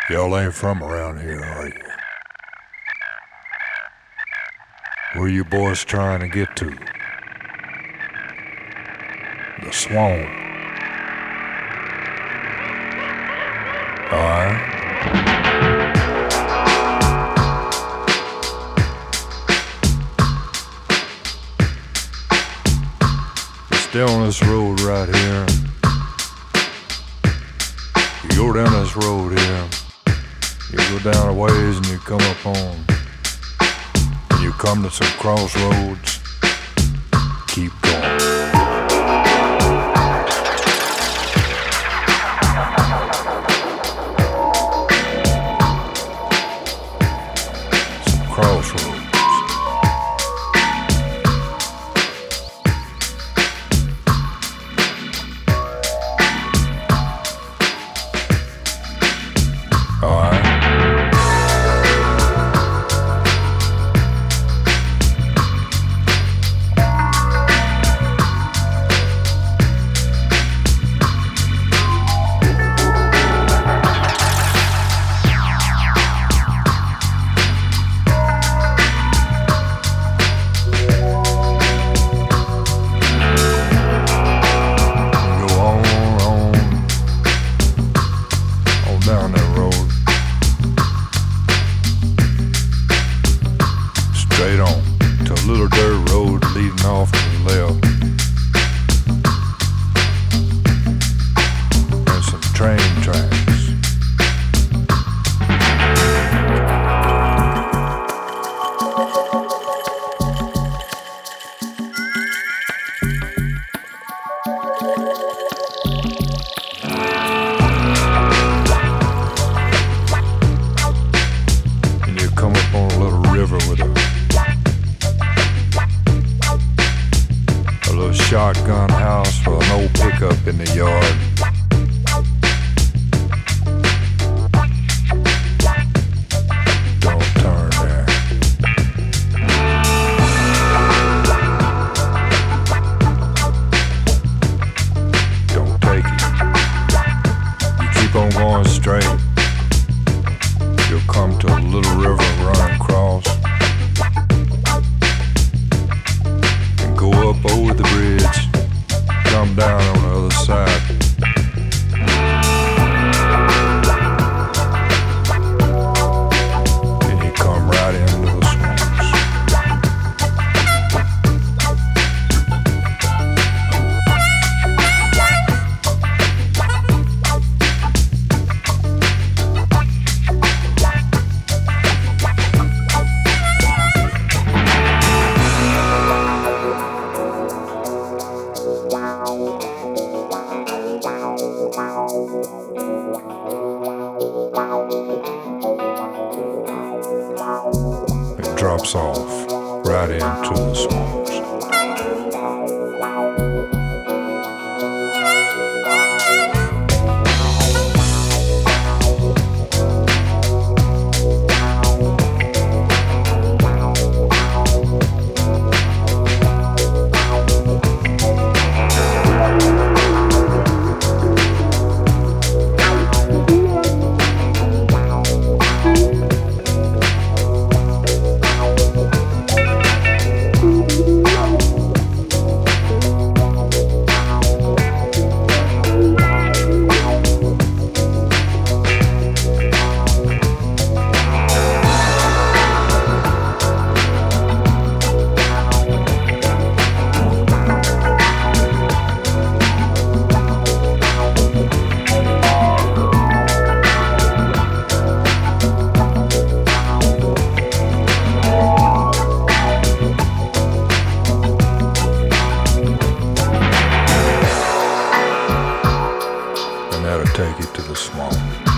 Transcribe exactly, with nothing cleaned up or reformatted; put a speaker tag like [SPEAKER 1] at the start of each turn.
[SPEAKER 1] Y'all ain't from around here, are you? Where you boys trying to get to? The swamp. Alright. Stay on this road right here. You go down this road here. You go down a ways and you come up on. And you come to some crossroads. Keep going. Some crossroads. Down that road, straight on to a little dirt road leading off to the left. There's some train tracks. Come up on a little river with a, a little shotgun house with an old pickup in the yard. Don't turn there. Don't take it. You keep on going straight. You'll come to a little river running across and go up over the bridge, come down on the other side. And you come right into the swamps. It drops off right into the swamps. That'll take you to the swamp.